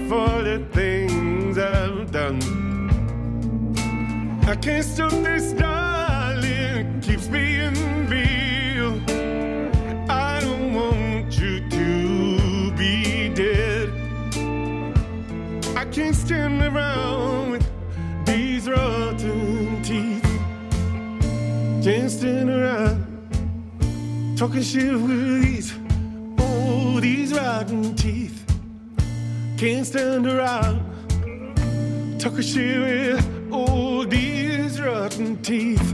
for the things I've done. I can't stop this, darling. It keeps being real. I don't want you to be dead. I can't stand around with these rotten teeth. Can't stand around talking shit with these rotten teeth. Can't stand around talking shit with these rotten teeth.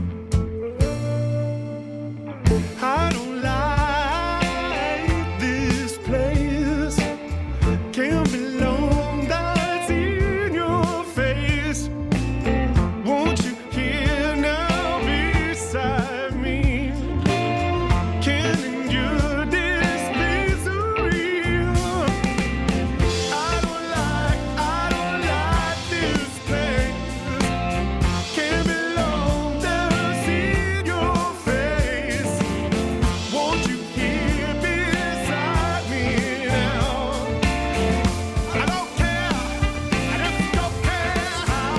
I don't like this place. Can't belong, that's in your face. Won't you hear now beside me? Can't endure this misery. I don't like this place. Can't belong, that's in your face. Won't you hear beside me now? I don't care, I just don't care how.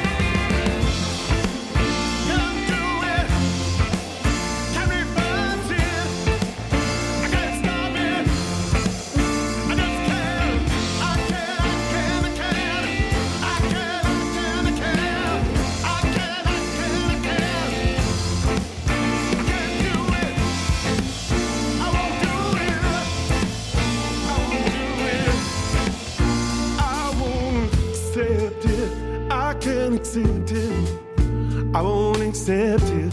Can't do it, can't reverse it. I can't stop it, I just can't. I can't, I can't, I can't. I can't, I can't, I can't. I can't, I can't, I can't. I can't do it. I won't do it. I won't do it. I won't accept it. I can't accept it. I won't accept it.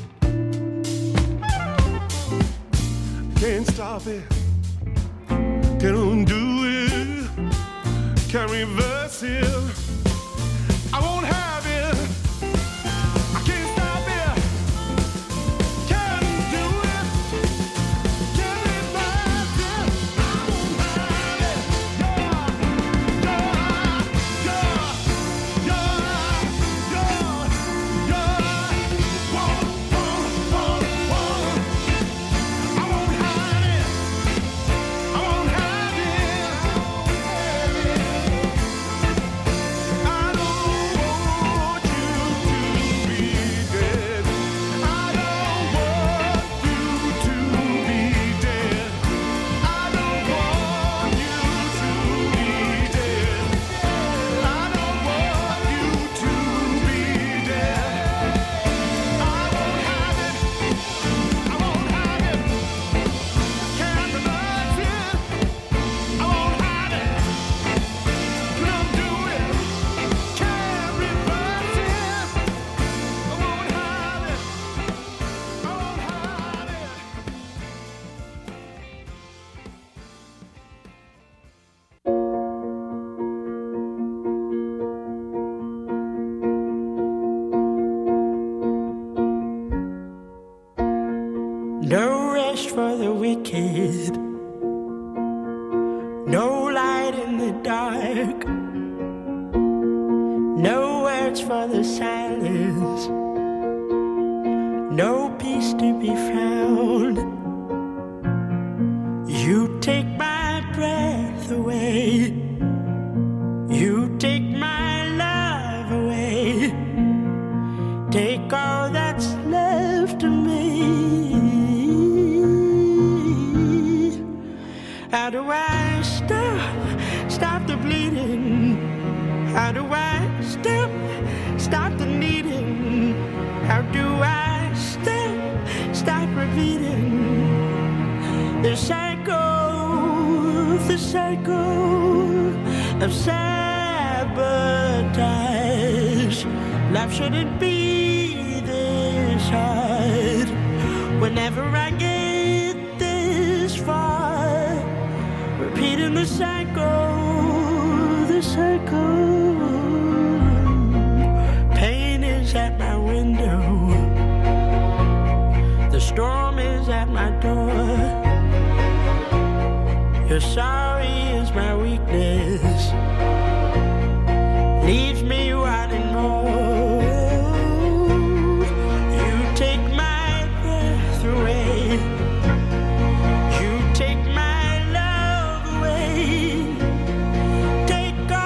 Can't stop it. Can't undo it. Can't reverse it. I won't have it. I can't stop it. Can't do it. Can't reverse it. I won't have it. I won't have it. I won't have it. I don't want you to be dead. I don't want you to be dead. I don't want you to be dead. I don't want you to be dead. I won't have it. I won't have it. Can't reverse it. I won't have it. Couldn't do it. Can't reverse it. I won't have it. I won't have it. No rest for the wicked, no light in the dark, no words for the silence, no peace to be found. You take my breath away, you take my love away, take all that's left of me. How do I stop the bleeding? How do I stop the needing? How do I stop repeating the cycle of sabotage? Life shouldn't be this hard. Whenever I get this far, repeating the cycle. Pain is at my window, the storm is at my door. Your sorry is my weakness, leaves me wanting more. You take my breath away, you take my love away, take all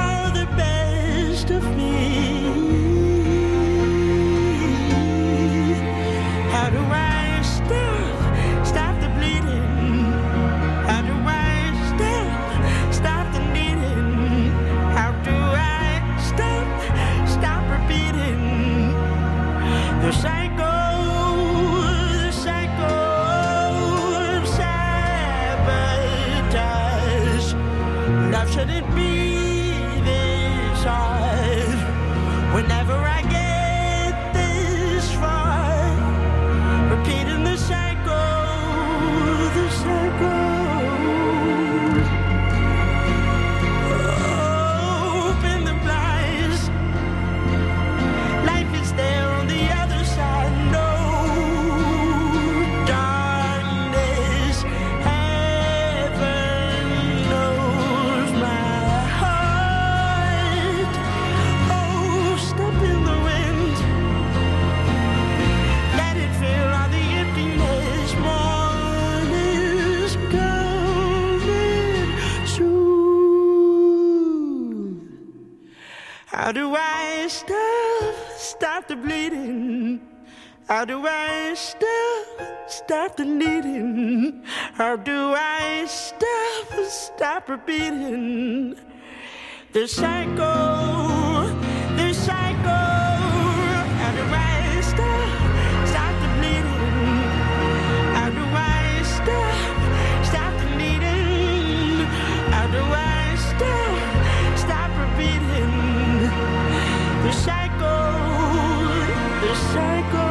How do I stop the bleeding? How do I stop the needing? How do I stop repeating the cycle, the cycle? How do I stop the bleeding? How do I stop the needing? How do I stop repeating the cycle, the cycle?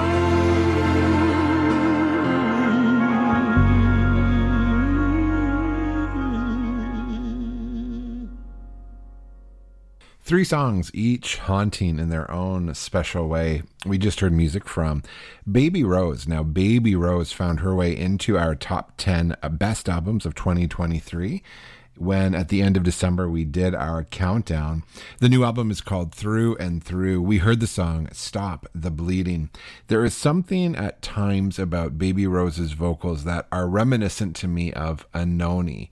3 songs, each haunting in their own special way. We just heard music from Baby Rose. Now, Baby Rose found her way into our top 10 best albums of 2023 when at the end of December we did our countdown. The new album is called Through and Through. We heard the song Stop the Bleeding. There is something at times about Baby Rose's vocals that are reminiscent to me of Anohni.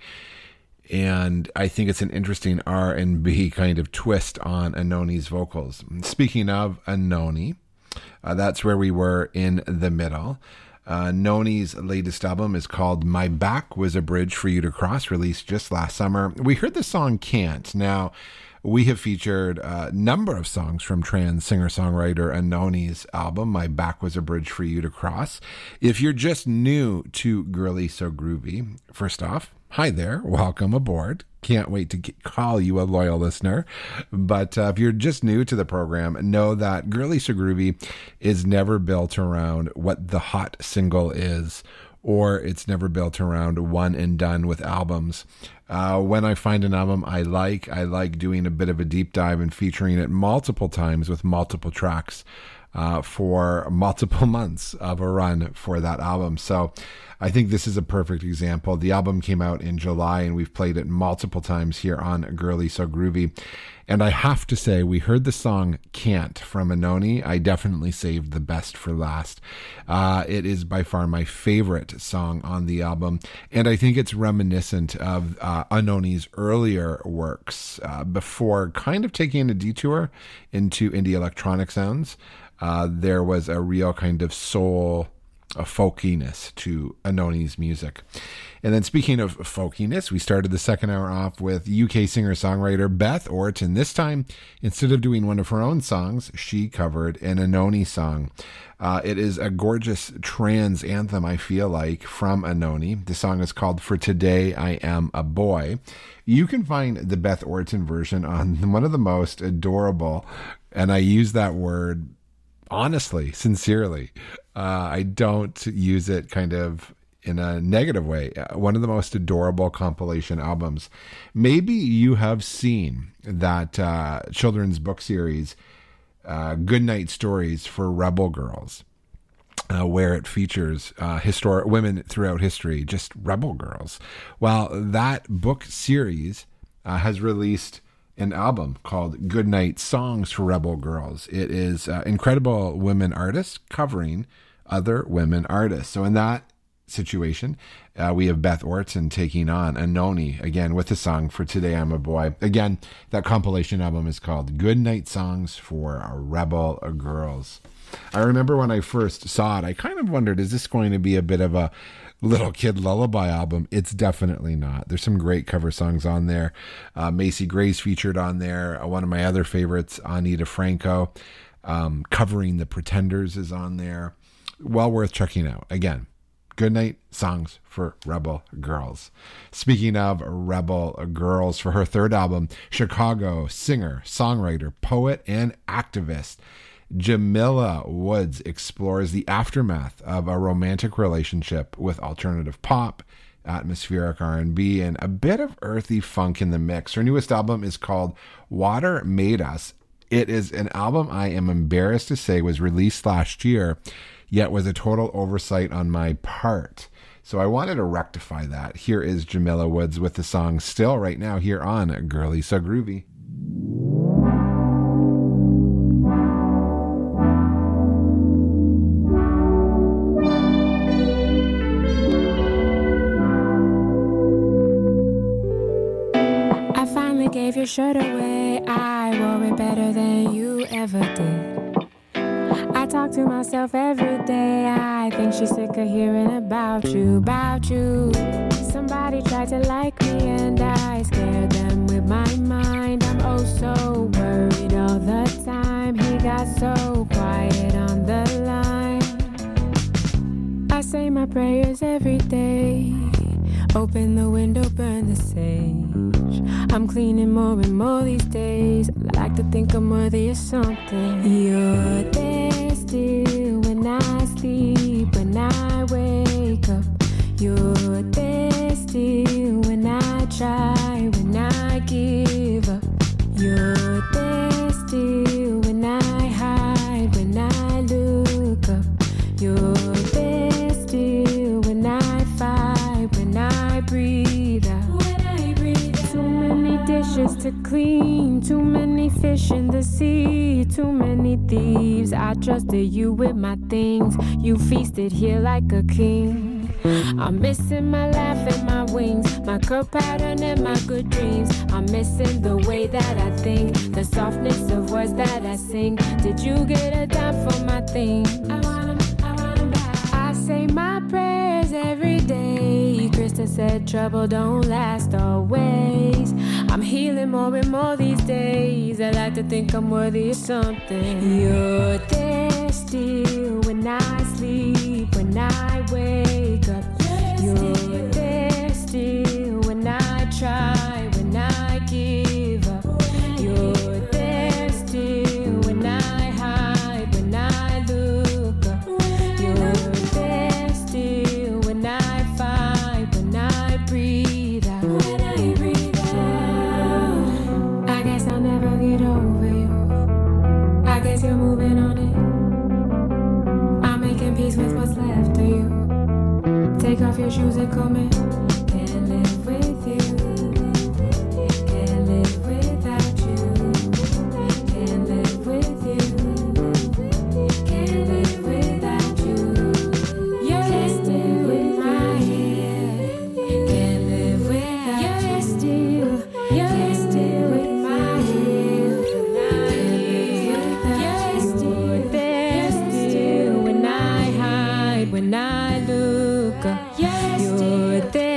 And I think it's an interesting R&B kind of twist on Anohni's vocals. Speaking of Anohni, that's where we were in the middle. Noni's latest album is called My Back Was a Bridge for You to Cross, released just last summer. We heard the song Can't. Now, we have featured a number of songs from trans singer-songwriter Anohni's album, My Back Was a Bridge for You to Cross. If you're just new to Girly So Groovy, first off, hi there, welcome aboard. Can't wait to call you a loyal listener. But if you're just new to the program, know that Girly So Groovy is never built around what the hot single is, or it's never built around one and done with albums. When I find an album I like doing a bit of a deep dive and featuring it multiple times with multiple tracks for multiple months of a run for that album. So I think this is a perfect example. The album came out in July and we've played it multiple times here on Girly So Groovy. And I have to say, we heard the song Can't from Anohni. I definitely saved the best for last. It is by far my favorite song on the album. And I think it's reminiscent of Anohni's earlier works before kind of taking a detour into indie electronic sounds. There was a real kind of soul, a folkiness to Anohni's music. And then speaking of folkiness, we started the second hour off with UK singer-songwriter Beth Orton. This time, instead of doing one of her own songs, she covered an Anohni song. It is a gorgeous trans anthem, I feel like, from Anohni. The song is called For Today I Am a Boy. You can find the Beth Orton version on one of the most adorable, and I use that word honestly, sincerely. I don't use it kind of in a negative way. One of the most adorable compilation albums. Maybe you have seen that children's book series, Goodnight Stories for Rebel Girls, where it features historic women throughout history, just rebel girls. Well, that book series has released an album called Goodnight Songs for Rebel Girls. It is incredible women artists covering other women artists. So in that situation, we have Beth Orton taking on Anohni, again, with the song For Today I'm a Boy. Again, that compilation album is called Goodnight Songs for Rebel Girls. I remember when I first saw it, I kind of wondered, is this going to be a bit of a little kid lullaby album? It's definitely not. There's some great cover songs on there. Macy Gray's featured on there. One of my other favorites, Anita Franco, covering The Pretenders, is on there. Well worth checking out. Again, Goodnight Songs for Rebel Girls. Speaking of Rebel Girls, for her third album, Chicago singer, songwriter, poet, and activist Jamila Woods explores the aftermath of a romantic relationship with alternative pop, atmospheric R&B, and a bit of earthy funk in the mix. Her newest album is called Water Made Us. It is an album I am embarrassed to say was released last year, yet was a total oversight on my part. So I wanted to rectify that. Here is Jamila Woods with the song Still right now here on Girly So Groovy. Gave your shirt away. I wore it better than you ever did. I talk to myself every day. I think she's sick of hearing about you, about you. Somebody tried to like me and I scared them with my mind. I'm oh so worried all the time. He got so quiet on the line. I say my prayers every day. Open the window, burn the sage. I'm cleaning more and more these days. I like to think I'm worthy of something. You're there still when I sleep, when I wake up. You're there still when I try, when I give up. You're there still when I hide, when I look up. You're there still when I fight, when I breathe out. Too many dishes to clean, too many fish in the sea, too many thieves. I trusted you with my things. You feasted here like a king. I'm missing my laugh and my wings, my curl pattern and my good dreams. I'm missing the way that I think, the softness of words that I sing. Did you get a dime for my thing? I want 'em back. I say my prayers every day. Krista said trouble don't last always. I'm healing more and more these days. I like to think I'm worthy of something. You're there still when I sleep, when I wake up. You're there still when I try, when I give up. You're there still when I hide, when I look up. You're there still when I fight, when I breathe out. I guess I'll never get over you. I guess you're moving on it. I'm making peace with what's left of you. Take off your shoes and come in. Can't live with you. Can't live without you. Can't live with you. Can't live without you. You're still in my head. Can't live without you. You're still in my head. You're still there still when I hide, when I look up. You're there.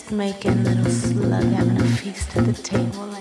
making little slug, having a feast at the table like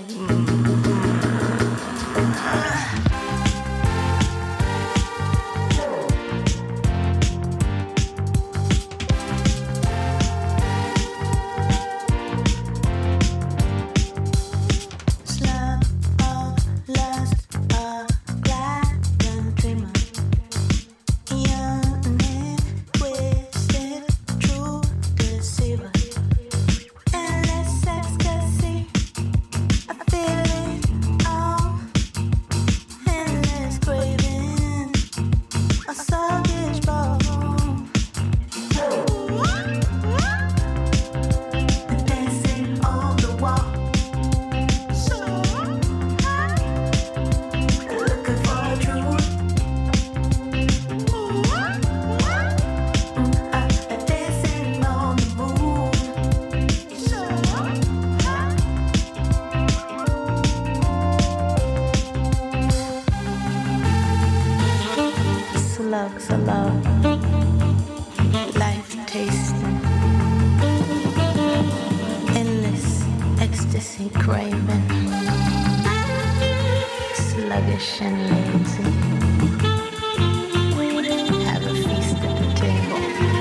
slugs of love, life tasting, endless ecstasy craving, sluggish and lazy. Have a feast at the table.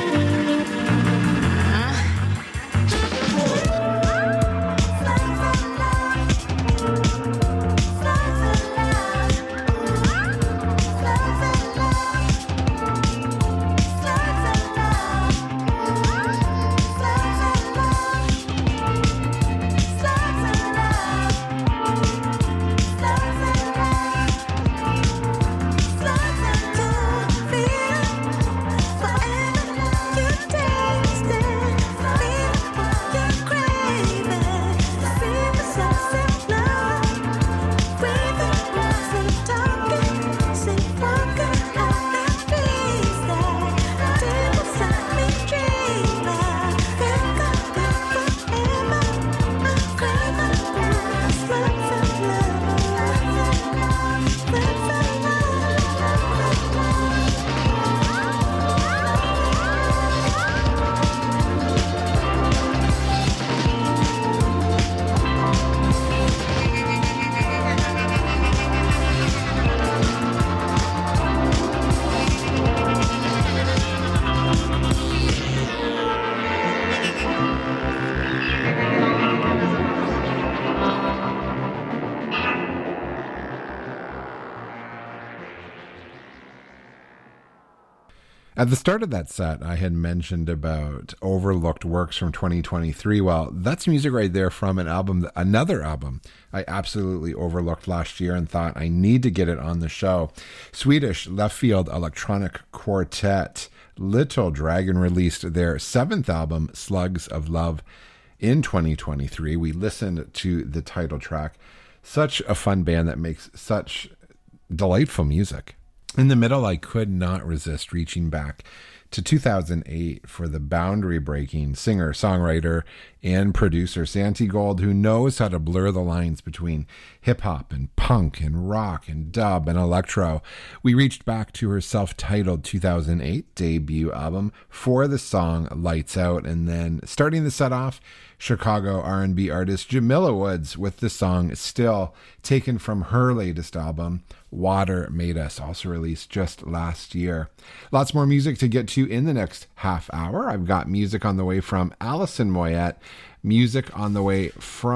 At the start of that set, I had mentioned about overlooked works from 2023. Well, that's music right there from another album I absolutely overlooked last year and thought I need to get it on the show. Swedish left field electronic quartet Little Dragon released their 7th album, Slugs of Love, in 2023. We listened to the title track. Such a fun band that makes such delightful music. In the middle, I could not resist reaching back to 2008 for the boundary-breaking singer, songwriter, and producer Santi Gold, who knows how to blur the lines between hip-hop and punk and rock and dub and electro. We reached back to her self-titled 2008 debut album for the song Lights Out, and then starting the set off, Chicago R&B artist Jamila Woods with the song Still, taken from her latest album, Water Made Us, also released just last year. Lots more music to get to in the next half hour. I've got music on the way from Alison Moyet, music on the way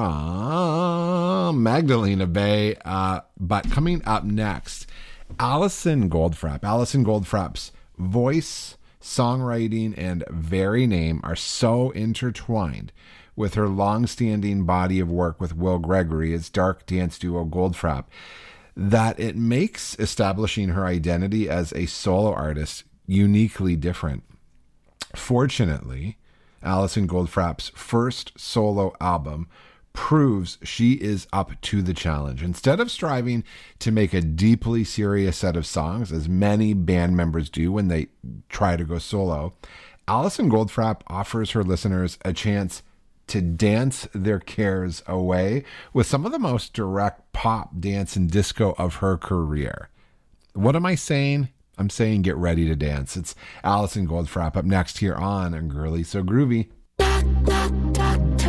from Magdalena Bay, but coming up next, Alison Goldfrapp. Alison Goldfrapp's voice, songwriting, and very name are so intertwined with her long-standing body of work with Will Gregory, its dark dance duo Goldfrapp, that it makes establishing her identity as a solo artist uniquely different. Fortunately, Alison Goldfrapp's first solo album proves she is up to the challenge. Instead of striving to make a deeply serious set of songs, as many band members do when they try to go solo, Alison Goldfrapp offers her listeners a chance to dance their cares away with some of the most direct pop, dance, and disco of her career. What am I saying? I'm saying get ready to dance. It's Alison Goldfrapp up next here on Girly So Groovy.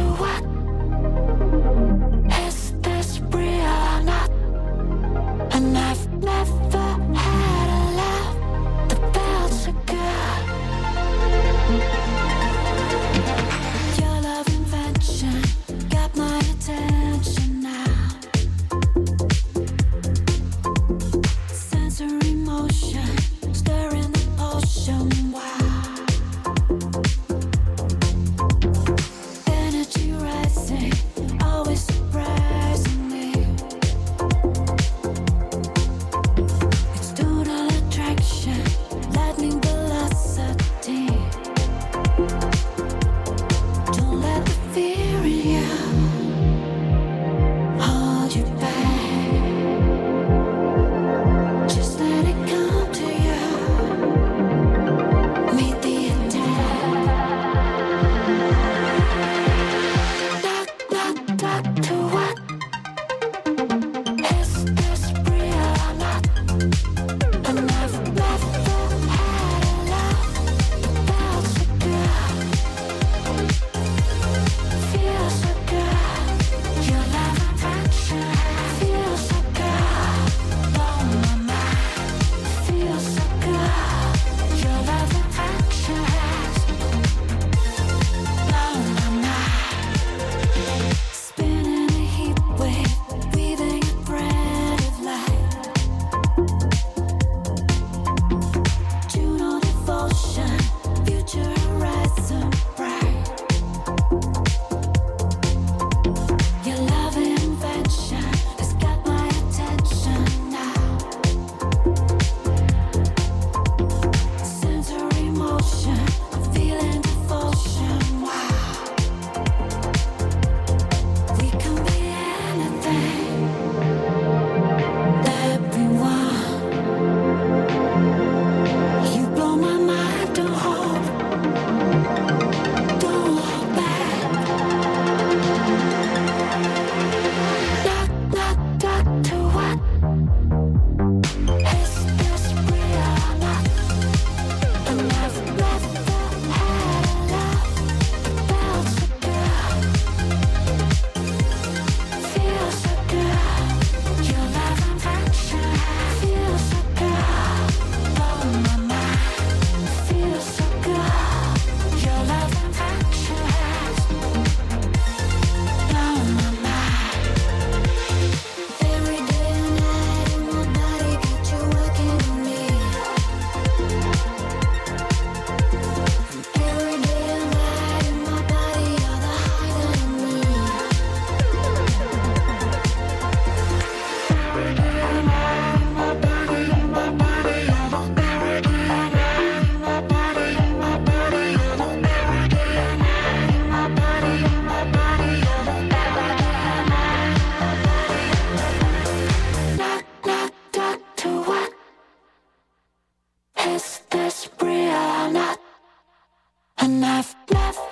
laugh, laugh.